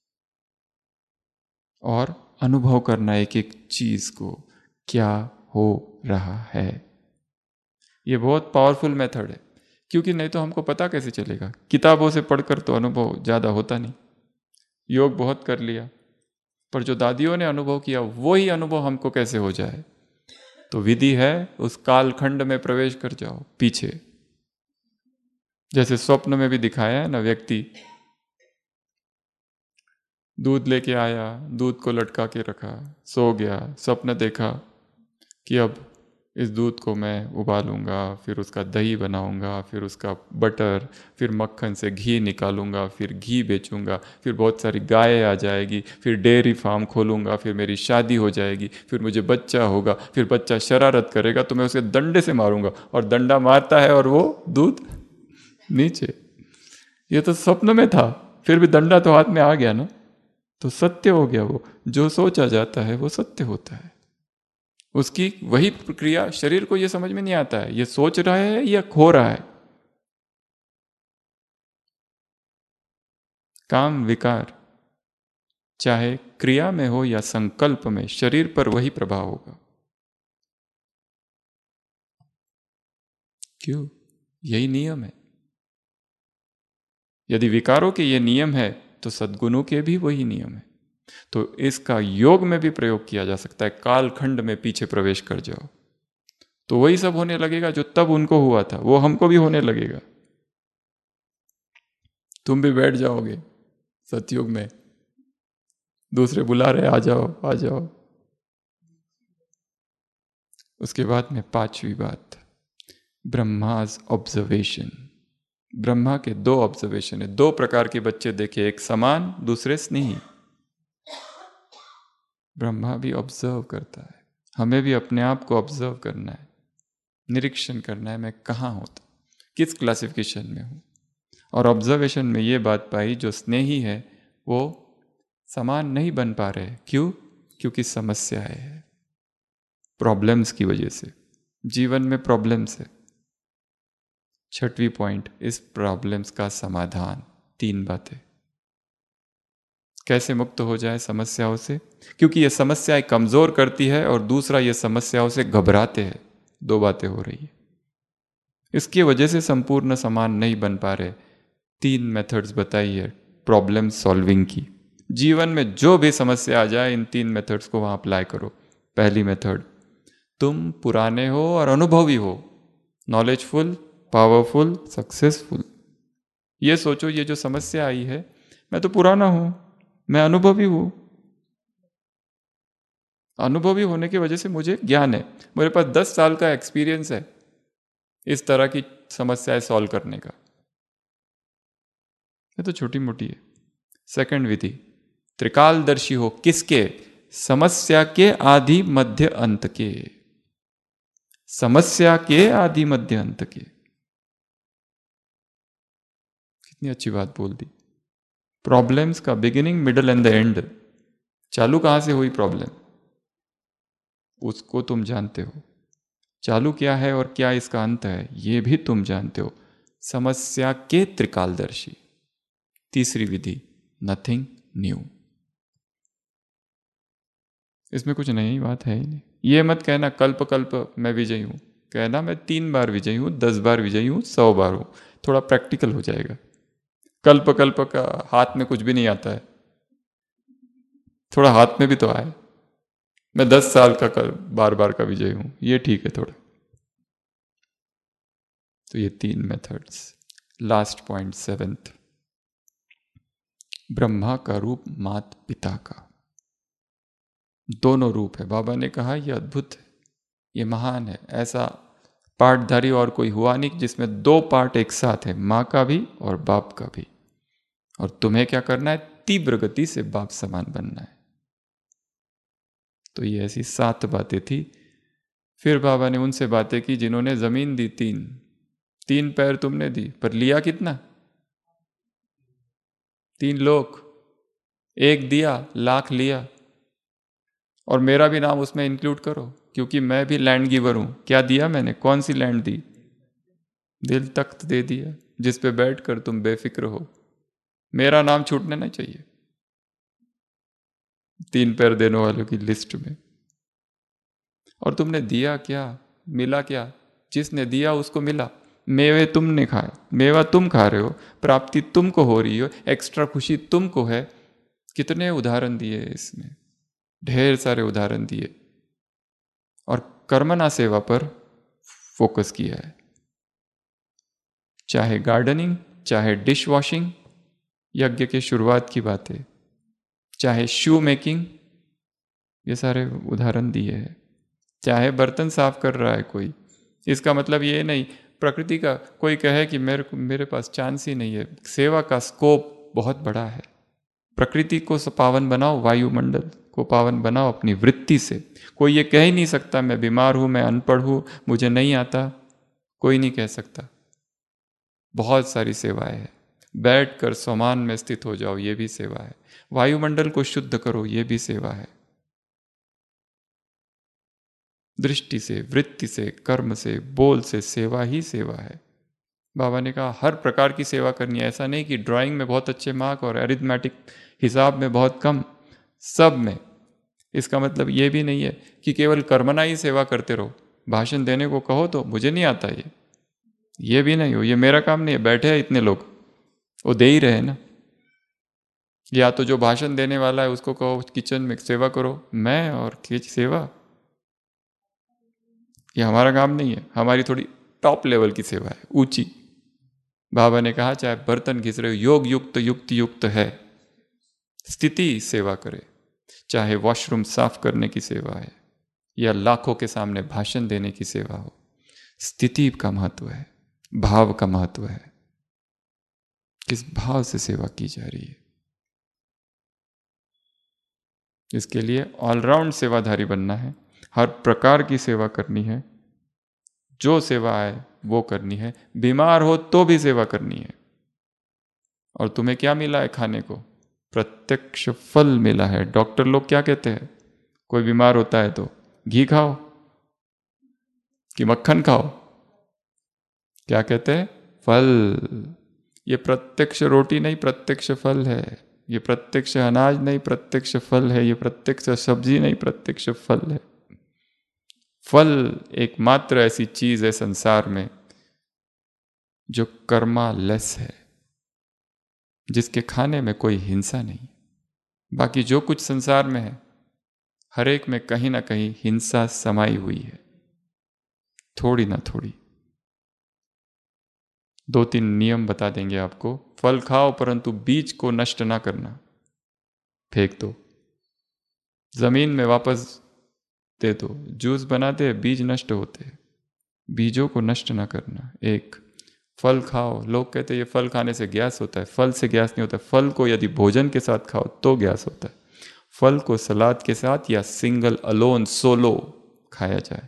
और अनुभव करना एक एक चीज को, क्या हो रहा है। ये बहुत पावरफुल मेथड है, क्योंकि नहीं तो हमको पता कैसे चलेगा। किताबों से पढ़कर तो अनुभव ज्यादा होता नहीं। योग बहुत कर लिया, पर जो दादियों ने अनुभव किया वही अनुभव हमको कैसे हो जाए। तो विधि है, उस कालखंड में प्रवेश कर जाओ, पीछे। जैसे स्वप्न में भी दिखाया है ना, व्यक्ति दूध लेके आया, दूध को लटका के रखा, सो गया, स्वप्न देखा कि अब इस दूध को मैं उबालूंगा, फिर उसका दही बनाऊंगा, फिर उसका बटर, फिर मक्खन से घी निकालूंगा, फिर घी बेचूंगा, फिर बहुत सारी गायें आ जाएगी, फिर डेयरी फार्म खोलूंगा, फिर मेरी शादी हो जाएगी, फिर मुझे बच्चा होगा, फिर बच्चा शरारत करेगा तो मैं उसे डंडे से मारूंगा, और डंडा मारता है और वो दूध नीचे। ये तो स्वप्न में था, फिर भी डंडा तो हाथ में आ गया ना, तो सत्य हो गया। वो जो सोचा जाता है वो सत्य होता है। उसकी वही प्रक्रिया शरीर को ये समझ में नहीं आता है, ये सोच रहा है या खो रहा है। काम विकार चाहे क्रिया में हो या संकल्प में, शरीर पर वही प्रभाव होगा। क्यों? यही नियम है। यदि विकारों के ये नियम है तो सद्गुणों के भी वही नियम है। तो इसका योग में भी प्रयोग किया जा सकता है। कालखंड में पीछे प्रवेश कर जाओ तो वही सब होने लगेगा जो तब उनको हुआ था, वो हमको भी होने लगेगा। तुम भी बैठ जाओगे सतयुग में, दूसरे बुला रहे, आ जाओ आ जाओ। उसके बाद में पांचवी बात, ब्रह्माज ऑब्जर्वेशन। ब्रह्मा के दो ऑब्जर्वेशन है। दो प्रकार के बच्चे देखे, एक समान, दूसरे स्नेही। ब्रह्मा भी ऑब्जर्व करता है, हमें भी अपने आप को ऑब्जर्व करना है, निरीक्षण करना है, मैं कहाँ होता, किस क्लासिफिकेशन में हूँ। और ऑब्जर्वेशन में ये बात पाई, जो स्नेही है वो समान नहीं बन पा रहे। क्यों? क्योंकि समस्याएं है, प्रॉब्लम्स की वजह से। जीवन में प्रॉब्लम्स है। छठवीं पॉइंट, इस प्रॉब्लम्स का समाधान। तीन बातें, कैसे मुक्त हो जाए समस्याओं से, क्योंकि ये समस्याएं कमजोर करती है, और दूसरा ये समस्याओं से घबराते हैं। दो बातें हो रही है, इसकी वजह से संपूर्ण समान नहीं बन पा रहे। तीन मेथड्स बताई है प्रॉब्लम सॉल्विंग की। जीवन में जो भी समस्या आ जाए, इन तीन मेथड्स को वहां अप्लाई करो। पहली मेथड, तुम पुराने हो और अनुभवी हो, नॉलेजफुल, पावरफुल, सक्सेसफुल। ये सोचो, ये जो समस्या आई है, मैं तो पुराना हूं, मैं अनुभवी हूं। अनुभवी होने की वजह से मुझे ज्ञान है, मेरे पास दस साल का एक्सपीरियंस है इस तरह की समस्याएं सॉल्व करने का। ये तो छोटी मोटी है। सेकंड विधि, त्रिकालदर्शी हो। किसके? समस्या के आदि मध्य अंत के। समस्या के आदि मध्य अंत के। कितनी अच्छी बात बोल दी। प्रॉब्लम्स का beginning, middle end the end. चालू कहां से हुई प्रॉब्लम, उसको तुम जानते हो। चालू क्या है और क्या इसका अंत है, ये भी तुम जानते हो। समस्या के त्रिकालदर्शी। तीसरी विधि, नथिंग न्यू। इसमें कुछ नई बात है ही नहीं। ये मत कहना कल्प कल्प मैं विजयी हूं, कहना मैं तीन बार विजयी हूँ, दस बार विजयी हूँ, सौ बार हूँ, थोड़ा प्रैक्टिकल हो जाएगा। कल्प कल्प का हाथ में कुछ भी नहीं आता है, थोड़ा हाथ में भी तो आए। मैं दस साल का कर, बार बार का विजयी हूँ, ये ठीक है थोड़ा। तो ये तीन methods. Last point seventh, Brahma का रूप मात पिता का, दोनों रूप है। बाबा ने कहा ये अद्भुत है, ये महान है, ऐसा पार्टधारी और कोई हुआ नहीं जिसमें दो पार्ट एक साथ है, माँ का भी और बाप का भी। और तुम्हें क्या करना है, तीव्र गति से बाप समान बनना है। तो ये ऐसी सात बातें थी। फिर बाबा ने उनसे बातें की जिन्होंने जमीन दी, तीन तीन पैर तुमने दी, पर लिया कितना, तीन लोक, एक दिया लाख लिया। और मेरा भी नाम उसमें इंक्लूड करो, क्योंकि मैं भी लैंड गिवर हूं। क्या दिया मैंने, कौन सी लैंड दी, दिल तख्त दे दिया जिस पे बैठकर तुम बेफिक्र हो। मेरा नाम छूटना नहीं चाहिए तीन पैर देने वालों की लिस्ट में। और तुमने दिया क्या, मिला क्या, जिसने दिया उसको मिला। मेवे तुमने खाए, मेवा तुम खा रहे हो, प्राप्ति तुमको हो रही हो, एक्स्ट्रा खुशी तुमको है। कितने उदाहरण दिए इसमें, ढेर सारे उदाहरण दिए। और कर्मना सेवा पर फोकस किया है, चाहे गार्डनिंग, चाहे डिश वॉशिंग, यज्ञ के शुरुआत की बातें, चाहे शू मेकिंग, ये सारे उदाहरण दिए हैं। चाहे बर्तन साफ कर रहा है कोई, इसका मतलब ये नहीं प्रकृति का कोई कहे कि मेरे को मेरे पास चांस ही नहीं है। सेवा का स्कोप बहुत बड़ा है। प्रकृति को पावन बनाओ, वायुमंडल को पावन बनाओ अपनी वृत्ति से। कोई ये कह ही नहीं सकता मैं बीमार हूं, मैं अनपढ़ हूं, मुझे नहीं आता, कोई नहीं कह सकता। बहुत सारी सेवाएं हैं। बैठ कर समान में स्थित हो जाओ, ये भी सेवा है। वायुमंडल को शुद्ध करो, ये भी सेवा है। दृष्टि से, वृत्ति से, कर्म से, बोल से सेवा ही सेवा है। बाबा ने कहा हर प्रकार की सेवा करनी है। ऐसा नहीं कि ड्राइंग में बहुत अच्छे मार्क और अरिथमेटिक हिसाब में बहुत कम, सब में। इसका मतलब ये भी नहीं है कि केवल कर्मना ही सेवा करते रहो। भाषण देने को कहो तो मुझे नहीं आता ये ये भी नहीं हो, ये मेरा काम नहीं है। बैठे हैं इतने लोग, वो दे ही रहे ना। या तो जो भाषण देने वाला है उसको कहो किचन में सेवा करो, मैं और किच सेवा, ये हमारा काम नहीं है। हमारी थोड़ी टॉप लेवल की सेवा है, ऊंची। बाबा ने कहा चाहे बर्तन घिस रहे हो, योग युक्त युक्त युक्त है, स्थिति सेवा करे। चाहे वॉशरूम साफ करने की सेवा है या लाखों के सामने भाषण देने की सेवा हो, स्थिति का महत्व है, भाव का महत्व है। किस भाव से सेवा की जा रही है, इसके लिए ऑलराउंड सेवाधारी बनना है। हर प्रकार की सेवा करनी है, जो सेवा है वो करनी है। बीमार हो तो भी सेवा करनी है। और तुम्हें क्या मिला है खाने को, प्रत्यक्ष फल मिला है। डॉक्टर लोग क्या कहते हैं, कोई बीमार होता है तो घी खाओ कि मक्खन खाओ, क्या कहते हैं, फल। ये प्रत्यक्ष रोटी नहीं, प्रत्यक्ष फल है। ये प्रत्यक्ष अनाज नहीं, प्रत्यक्ष फल है। ये प्रत्यक्ष सब्जी नहीं, प्रत्यक्ष फल है। फल एकमात्र ऐसी चीज है संसार में जो कर्मालेस है, जिसके खाने में कोई हिंसा नहीं। बाकी जो कुछ संसार में है, हर एक में कहीं ना कहीं हिंसा समाई हुई है, थोड़ी ना थोड़ी। दो तीन नियम बता देंगे आपको। फल खाओ परंतु बीज को नष्ट ना करना, फेंक दो, जमीन में वापस दे दो। जूस बनाते बीज नष्ट होते, बीजों को नष्ट ना करना। एक, फल खाओ। लोग कहते हैं ये फल खाने से गैस होता है, फल से गैस नहीं होता। फल को यदि भोजन के साथ खाओ तो गैस होता है। फल को सलाद के साथ या सिंगल अलोन सोलो खाया जाए।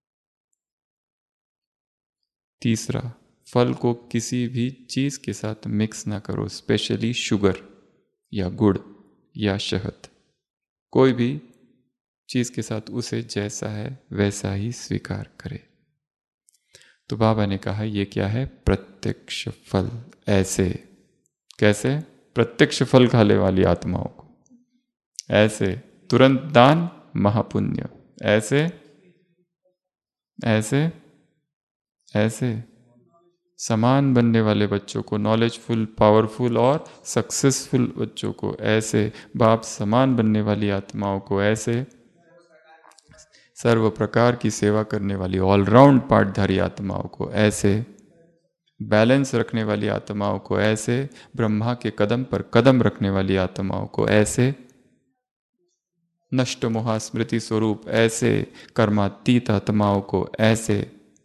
तीसरा, फल को किसी भी चीज के साथ मिक्स ना करो, स्पेशली शुगर या गुड़ या शहद। कोई भी चीज के साथ उसे जैसा है वैसा ही स्वीकार करे। तो बाबा ने कहा ये क्या है, प्रत्यक्ष फल। ऐसे कैसे, प्रत्यक्ष फल खाने वाली आत्माओं को ऐसे, तुरंत दान महापुण्य, ऐसे ऐसे ऐसे समान बनने वाले बच्चों को, नॉलेजफुल, पावरफुल और सक्सेसफुल बच्चों को ऐसे, बाप समान बनने वाली आत्माओं को ऐसे, सर्व प्रकार की सेवा करने वाली ऑलराउंड पाठधारी आत्माओं को ऐसे, बैलेंस रखने वाली आत्माओं को ऐसे, ब्रह्मा के कदम पर कदम रखने वाली आत्माओं को ऐसे, नष्ट मोहा स्मृति स्वरूप ऐसे, कर्मातीत आत्माओं को ऐसे,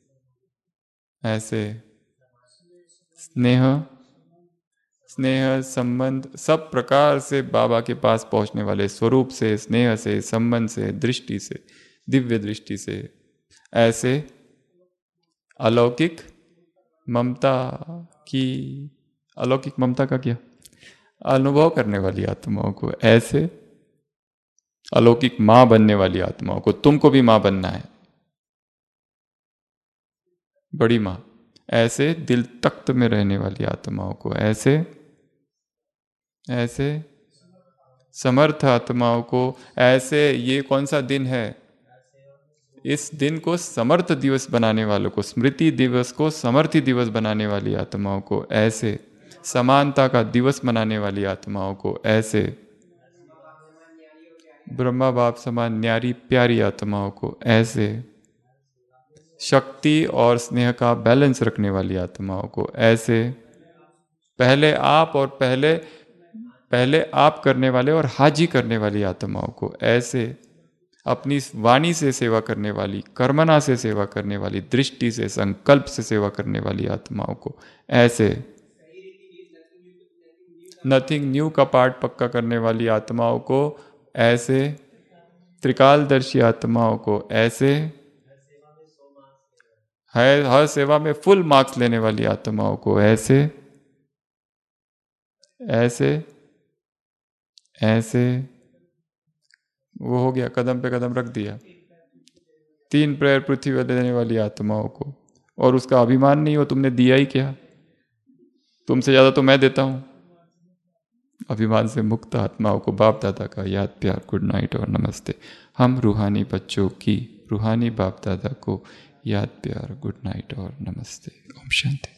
ऐसे स्नेह स्नेह संबंध सब प्रकार से बाबा के पास पहुंचने वाले स्वरूप से, स्नेह से, संबंध से, दृष्टि से, दिव्य दृष्टि से ऐसे अलौकिक ममता की, अलौकिक ममता का क्या अनुभव करने वाली आत्माओं को ऐसे, अलौकिक मां बनने वाली आत्माओं को, तुमको भी मां बनना है, बड़ी मां, ऐसे दिल तख्त में रहने वाली आत्माओं को ऐसे, ऐसे समर्थ आत्माओं को ऐसे। ये कौन सा दिन है? इस दिन को समर्थ दिवस बनाने वालों को, स्मृति दिवस को समर्थी दिवस बनाने वाली आत्माओं को ऐसे, समानता का दिवस मनाने वाली आत्माओं को ऐसे, ब्रह्मा बाप समान न्यारी प्यारी आत्माओं को ऐसे, शक्ति और स्नेह का बैलेंस रखने वाली आत्माओं को ऐसे, पहले आप और पहले पहले आप करने वाले और हाजी करने वाली आत्माओं को ऐसे, अपनी वाणी से सेवा करने वाली, कर्मना से सेवा करने वाली, दृष्टि से, संकल्प से सेवा करने वाली आत्माओं को ऐसे, नथिंग न्यू का पाठ पक्का करने वाली आत्माओं को ऐसे, त्रिकालदर्शी आत्माओं को ऐसे, है हर सेवा में फुल मार्क्स लेने वाली आत्माओं को ऐसे, ऐसे ऐसे वो हो गया, कदम पे कदम रख दिया। तीन प्रेयर पृथ्वी पर देने वाली आत्माओं को, और उसका अभिमान नहीं हो, तुमने दिया ही क्या, तुमसे ज्यादा तो मैं देता हूं। अभिमान से मुक्त आत्माओं को बाप दादा का याद प्यार, गुड नाइट और नमस्ते। हम रूहानी बच्चों की, रूहानी बाप दादा को याद प्यार, गुड नाइट और नमस्ते। ओम शांति।